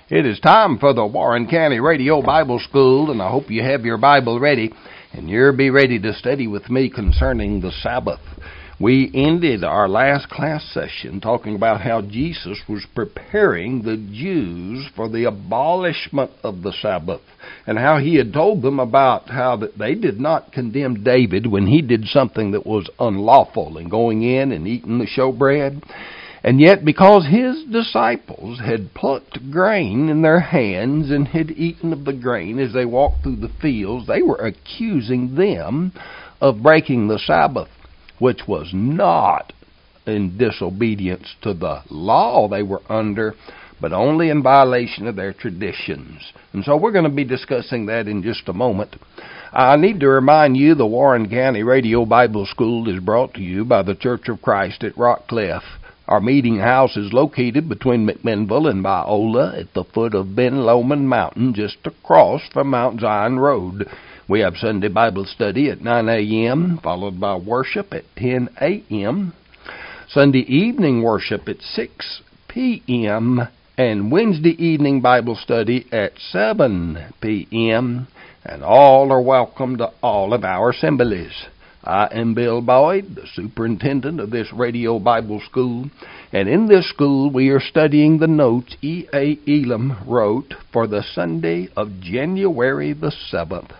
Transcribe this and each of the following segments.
It is time for the Warren County Radio Bible School, and I hope you have your Bible ready, and you'll be ready to study with me concerning the Sabbath. We ended our last class session talking about how Jesus was preparing the Jews for the abolishment of the Sabbath, and how he had told them about how that they did not condemn David when he did something that was unlawful in going in and eating the showbread. And yet, because his disciples had plucked grain in their hands and had eaten of the grain as they walked through the fields, they were accusing them of breaking the Sabbath, which was not in disobedience to the law they were under, but only in violation of their traditions. And so we're going to be discussing that in just a moment. I need to remind you the Warren County Radio Bible School is brought to you by the Church of Christ at Rockcliff. Our meeting house is located between McMinnville and Biola at the foot of Ben Lomond Mountain, just across from Mount Zion Road. We have Sunday Bible study at 9 a.m., followed by worship at 10 a.m., Sunday evening worship at 6 p.m., and Wednesday evening Bible study at 7 p.m., and all are welcome to all of our assemblies. I am Bill Boyd, the superintendent of this radio Bible school, and in this school we are studying the notes E.A. Elam wrote for the Sunday of January the 7th,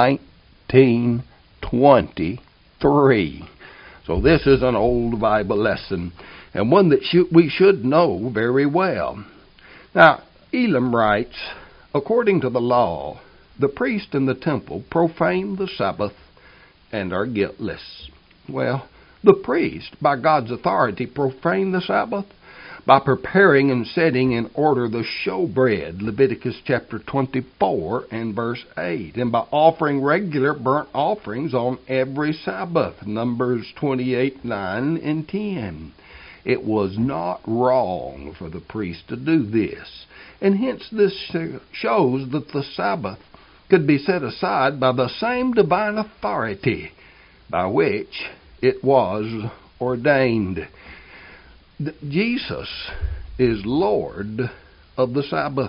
1923. So this is an old Bible lesson, and one that we should know very well. Now, Elam writes, according to the law, the priest in the temple profaned the Sabbath and are guiltless. Well, the priest, by God's authority, profaned the Sabbath by preparing and setting in order the showbread, Leviticus chapter 24 and verse 8, and by offering regular burnt offerings on every Sabbath, Numbers 28, 9, and 10. It was not wrong for the priest to do this, and hence this shows that the Sabbath could be set aside by the same divine authority by which it was ordained. Jesus is Lord of the Sabbath.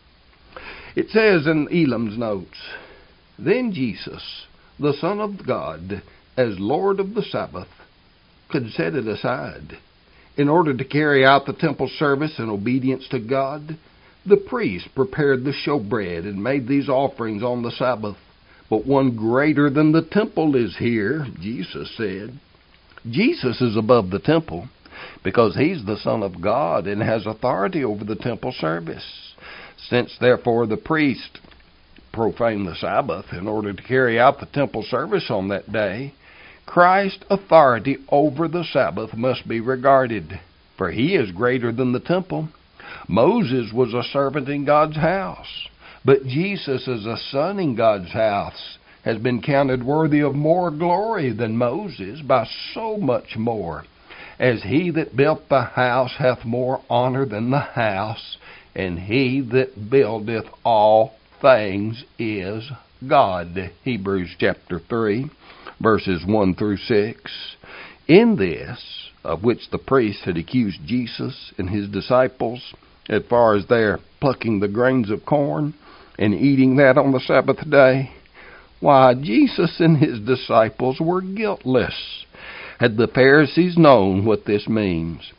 It says in Elam's notes, then Jesus, the Son of God, as Lord of the Sabbath, could set it aside. In order to carry out the temple service in obedience to God, the priest prepared the showbread and made these offerings on the Sabbath. But one greater than the temple is here, Jesus said. Jesus is above the temple because he's the Son of God and has authority over the temple service. Since, therefore, the priest profaned the Sabbath in order to carry out the temple service on that day, Christ's authority over the Sabbath must be regarded, for he is greater than the temple. Moses was a servant in God's house, but Jesus as a son in God's house has been counted worthy of more glory than Moses by so much more, as he that built the house hath more honor than the house, and he that buildeth all things is God. Hebrews chapter 3, verses 1 through 6. In this, of which the priests had accused Jesus and his disciples, as far as their plucking the grains of corn and eating that on the Sabbath day, why, Jesus and his disciples were guiltless. Had the Pharisees known what this means,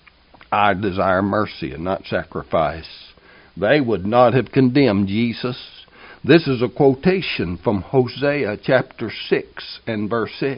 I desire mercy and not sacrifice, they would not have condemned Jesus. This is a quotation from Hosea chapter 6 and verse 6.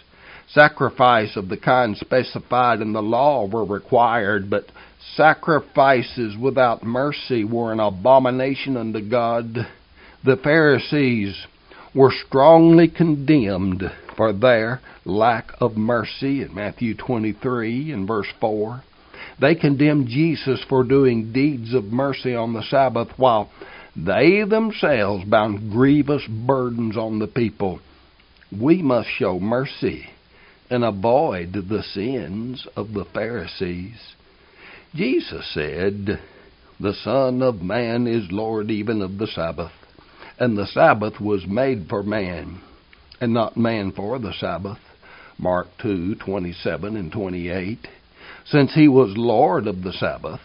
Sacrifice of the kind specified in the law were required, but sacrifices without mercy were an abomination unto God. The Pharisees were strongly condemned for their lack of mercy in Matthew 23 and verse 4. They condemned Jesus for doing deeds of mercy on the Sabbath, while they themselves bound grievous burdens on the people. We must show mercy and avoid the sins of the Pharisees. Jesus said, the Son of Man is Lord even of the Sabbath, and the Sabbath was made for man, and not man for the Sabbath. Mark 2:27 and 28. Since he was Lord of the Sabbath,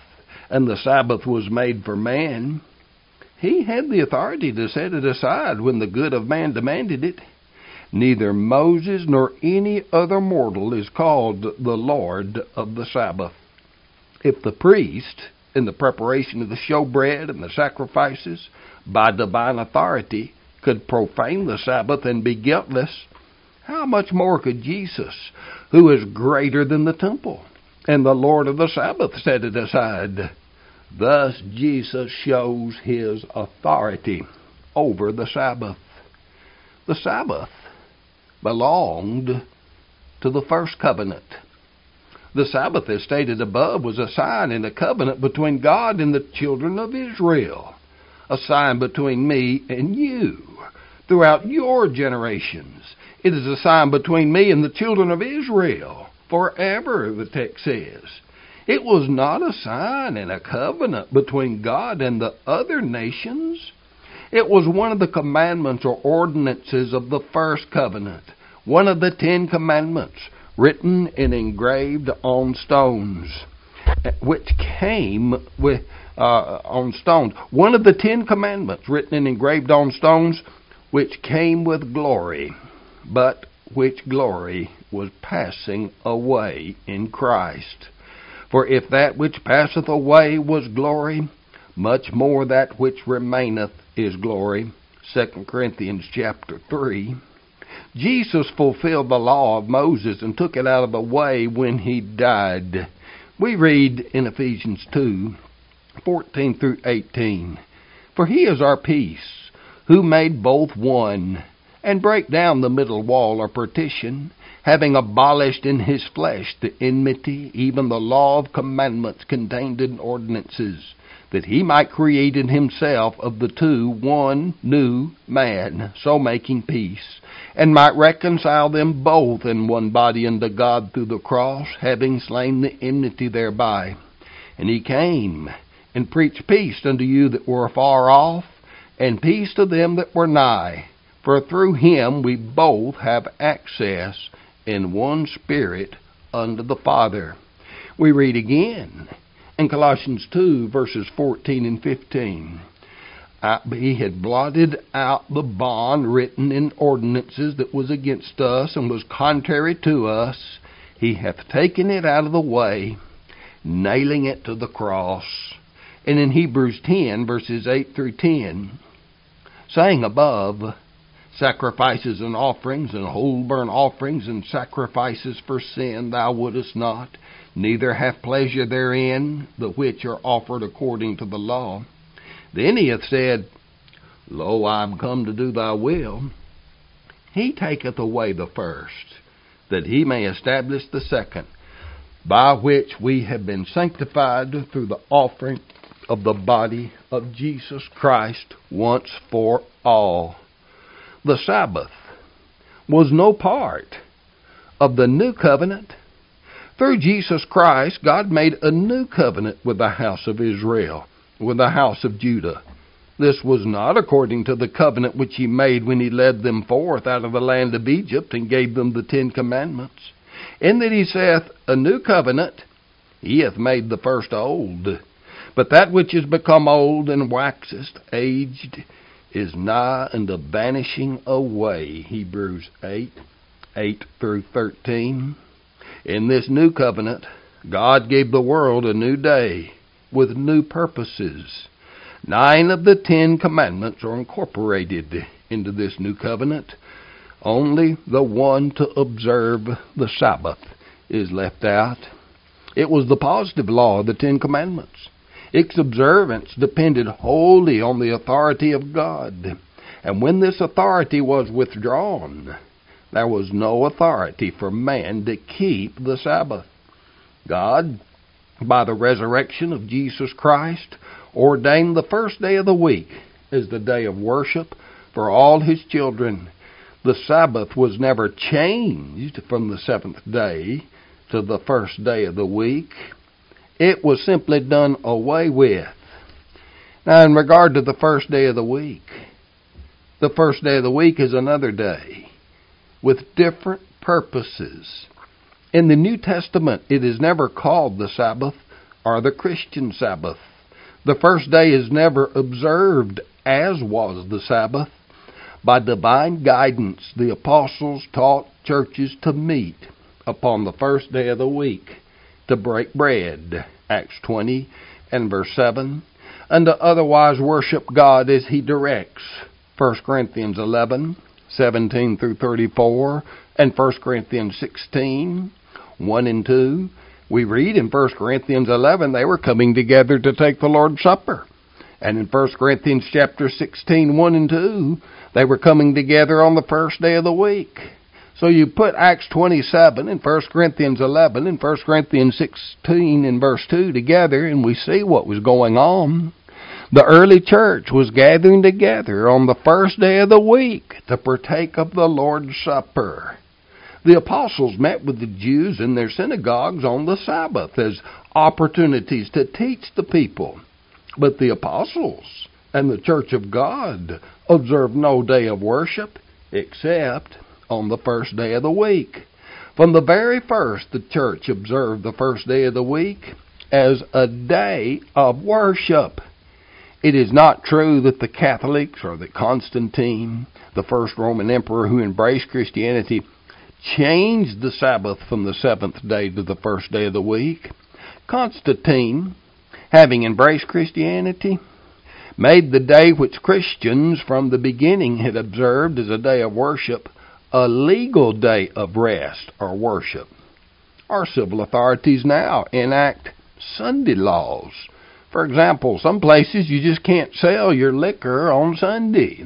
and the Sabbath was made for man, he had the authority to set it aside when the good of man demanded it. Neither Moses nor any other mortal is called the Lord of the Sabbath. If the priest, in the preparation of the showbread and the sacrifices, by divine authority, could profane the Sabbath and be guiltless, how much more could Jesus, who is greater than the temple and the Lord of the Sabbath, set it aside? Thus Jesus shows his authority over the Sabbath. The Sabbath belonged to the first covenant. The Sabbath, as stated above, was a sign and a covenant between God and the children of Israel, a sign between me and you throughout your generations. It is a sign between me and the children of Israel forever, the text says. It was not a sign and a covenant between God and the other nations. It was one of the commandments or ordinances of the first covenant, one of the 10 commandments written and engraved on stones, which came with on stones. One of the 10 commandments written and engraved on stones, which came with glory, but which glory was passing away in Christ. For if that which passeth away was glory, much more that which remaineth is glory. 2 Corinthians chapter 3. Jesus fulfilled the law of Moses and took it out of the way when he died. We read in Ephesians 2:14 through 18, For he is our peace, who made both one, and brake down the middle wall or partition, having abolished in his flesh the enmity, even the law of commandments contained in ordinances, that he might create in himself of the two one new man, so making peace, and might reconcile them both in one body unto God through the cross, having slain the enmity thereby. And he came and preached peace unto you that were afar off, and peace to them that were nigh. For through him we both have access in one Spirit unto the Father. We read again in Colossians 2, verses 14 and 15. He had blotted out the bond written in ordinances that was against us and was contrary to us. He hath taken it out of the way, nailing it to the cross. And in Hebrews 10, verses 8 through 10, saying above, sacrifices and offerings and whole burnt offerings and sacrifices for sin thou wouldest not, neither have pleasure therein, the which are offered according to the law. Then he hath said, Lo, I am come to do thy will. He taketh away the first, that he may establish the second, by which we have been sanctified through the offering of the body of Jesus Christ once for all. The Sabbath was no part of the new covenant. Through Jesus Christ, God made a new covenant with the house of Israel, with the house of Judah. This was not according to the covenant which he made when he led them forth out of the land of Egypt and gave them the 10 commandments. In that he saith, a new covenant, he hath made the first old. But that which is become old and waxeth aged is nigh unto vanishing away. Hebrews 8 through 13. In this new covenant, God gave the world a new day with new purposes. 9 of the 10 commandments are incorporated into this new covenant. Only the one to observe the Sabbath is left out. It was the positive law of the 10 commandments. Its observance depended wholly on the authority of God. And when this authority was withdrawn, there was no authority for man to keep the Sabbath. God, by the resurrection of Jesus Christ, ordained the first day of the week as the day of worship for all his children. The Sabbath was never changed from the seventh day to the first day of the week. It was simply done away with. Now, in regard to the first day of the week is another day with different purposes. In the New Testament, it is never called the Sabbath or the Christian Sabbath. The first day is never observed as was the Sabbath. By divine guidance, the apostles taught churches to meet upon the first day of the week to break bread, Acts 20 and verse 7, and to otherwise worship God as He directs, 1 Corinthians 11, 17 through 34, and 1 Corinthians 16, 1 and 2. We read in 1 Corinthians 11 they were coming together to take the Lord's Supper. And in 1 Corinthians chapter 16, 1 and 2, they were coming together on the first day of the week. So you put Acts 27 and 1 Corinthians 11 and 1 Corinthians 16 and verse 2 together, and we see what was going on. The early church was gathering together on the first day of the week to partake of the Lord's Supper. The apostles met with the Jews in their synagogues on the Sabbath as opportunities to teach the people. But the apostles and the church of God observed no day of worship except on the first day of the week. From the very first, the church observed the first day of the week as a day of worship. It is not true that the Catholics or that Constantine, the first Roman emperor who embraced Christianity, changed the Sabbath from the seventh day to the first day of the week. Constantine, having embraced Christianity, made the day which Christians from the beginning had observed as a day of worship a legal day of rest or worship. Our civil authorities now enact Sunday laws. For example, some places you just can't sell your liquor on Sunday.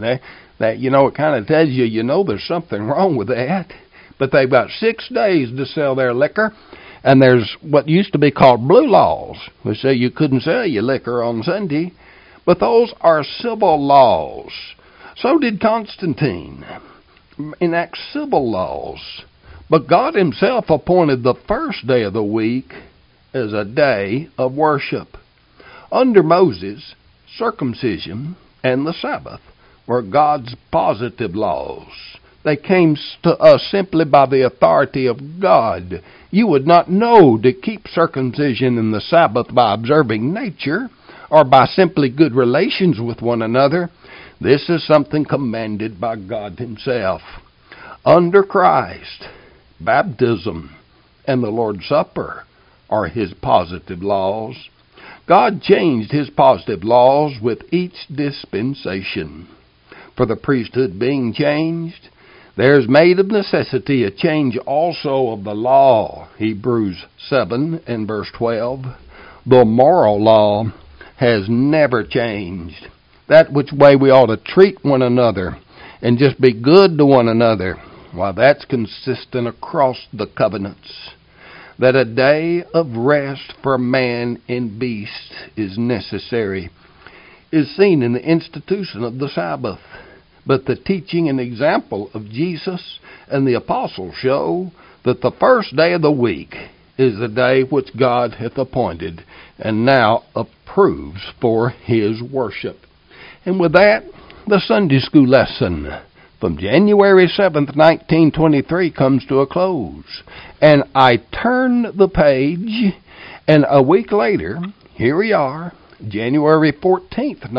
It kind of tells you, there's something wrong with that. But they've got 6 days to sell their liquor. And there's what used to be called blue laws, which say you couldn't sell your liquor on Sunday. But those are civil laws. So did Constantine enact civil laws. But God Himself appointed the first day of the week as a day of worship. Under Moses, circumcision and the Sabbath were God's positive laws. They came to us simply by the authority of God. You would not know to keep circumcision and the Sabbath by observing nature or by simply good relations with one another. This is something commanded by God Himself. Under Christ, baptism and the Lord's Supper are His positive laws. God changed His positive laws with each dispensation. For the priesthood being changed, there is made of necessity a change also of the law. Hebrews 7 and verse 12. The moral law has never changed. That which way we ought to treat one another and just be good to one another, why, that's consistent across the covenants. That a day of rest for man and beast is necessary is seen in the institution of the Sabbath. But the teaching and example of Jesus and the apostles show that the first day of the week is the day which God hath appointed and now approves for His worship. And with that, the Sunday school lesson from January 7th, 1923 comes to a close. And I turn the page, and a week later, here we are, January 14th,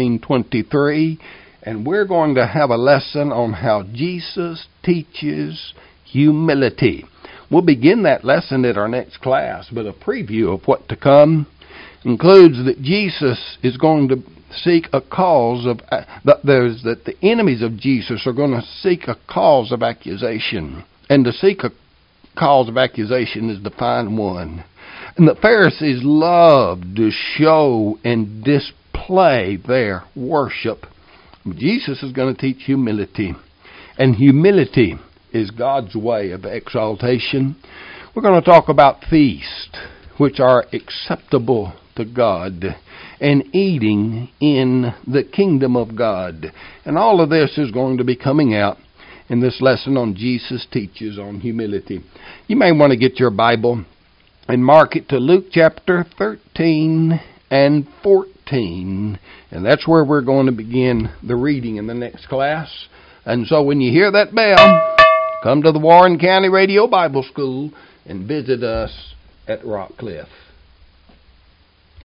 1923, and we're going to have a lesson on how Jesus teaches humility. We'll begin that lesson at our next class, but a preview of what to come includes that Jesus is going to seek a cause of, that the enemies of Jesus are going to seek a cause of accusation. And to seek a cause of accusation is to find one. And the Pharisees loved to show and display their worship. Jesus is going to teach humility. And humility is God's way of exaltation. We're going to talk about feasts, which are acceptable to God, and eating in the kingdom of God. And all of this is going to be coming out in this lesson on Jesus Teaches on Humility. You may want to get your Bible and mark it to Luke chapter 13 and 14. And that's where we're going to begin the reading in the next class. And so when you hear that bell, come to the Warren County Radio Bible School and visit us at Rockcliffe.